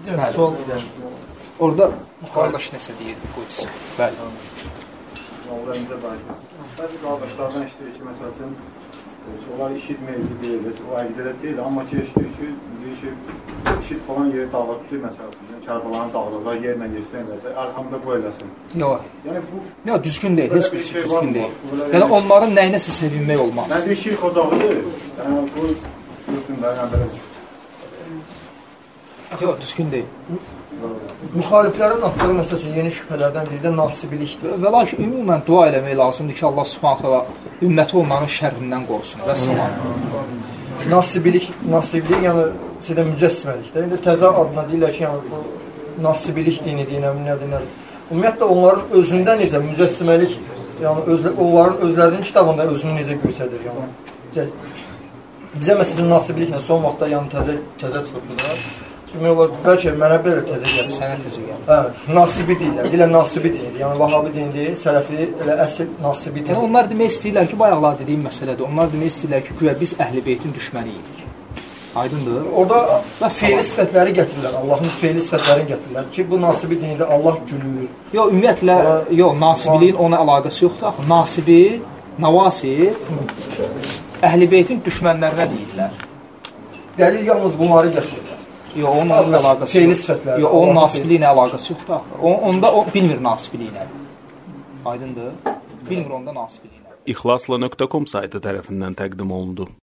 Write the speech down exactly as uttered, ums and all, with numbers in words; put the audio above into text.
Yəni, sual orada qardaş nəsə deyirdi, qoydusu. Bəli. Bəzi qardaşlardan işləyir ki, məsəl üçün, onlar işit mevzu deyilir, o əqdərət deyil, amma ki, işləyir ki, deyir ki, işit falan yeri dağılıb ki, məsəl üçün, Kərbalanı dağılacaq, yerlə geçsinlər, arxamda bu eləsin. Yox. Yəni bu... Yox, düzgün deyil, heç birisi düzgün deyil. Yəni onların nəyinəsə sevinmək olmaz. Mən deyir, şirk ocağıdır, yəni bu, dursun da, yəni belə. Yox, düzgün deyil. Müxaliflərin atdığı məsəl üçün yeni şübhələrdən biri də nasibilikdir. Və lakin ümumən dua eləmək lazımdır ki, Allah Subhanahu taala ümməti onların şərrindən qorusun. Və salam. Nasibilik, nasibilik yəni sizdə mücəssiməlikdir. İndi təzə adına deyirlər ki, yəni bu nasibilik dini deyinəm, nədir, nədir. Ümumiyyətlə onların özündə necə mücəssiməlik, yəni özlə, onların özlərinin kitabında özünü necə göstərir, yəni. Bizə məsələn nasibiliklə son vaxtda yəni təzə təzə çıxıb da. Demək olar, bəlkə mənə belə təzə gəlir. Sənə təzə gəlir. Hə, nasibi deyirlər. Deyirlər nasibi deyir. Yəni Vahabi dini deyil, Sələfi elə əsl nasibi deyir. Yəni onlar demək istəyirlər ki, bayaqlar dediyim məsələdir. Onlar demək istəyirlər ki, güya biz Əhl-i-Beytin düşməniyik. Aydındır? Orada fe'li sifətləri gətirirlər. Allahın fe'li sifətlərini gətirirlər ki, bu nasibi dinində Allah gülür. Yox, ümumiyyətlə, yox, nasibiliyin ona əlaqəsi yoxdur. Axı, nasibi, navasi Əhl-i-Beytin düşmənlərinə deyirlər. Dəlil yalnız bunları gətirirlər. Yox, onun əlaqəsi yoxdur. Yox, onun nasibiliyinə əlaqəsi yoxdur. Onda o bilmir nasibiliyinədir. Aydındır? Bilmir onda nasibiliyinədir. İxlasla nöqtə com saytı tərəfindən təqdim olundu.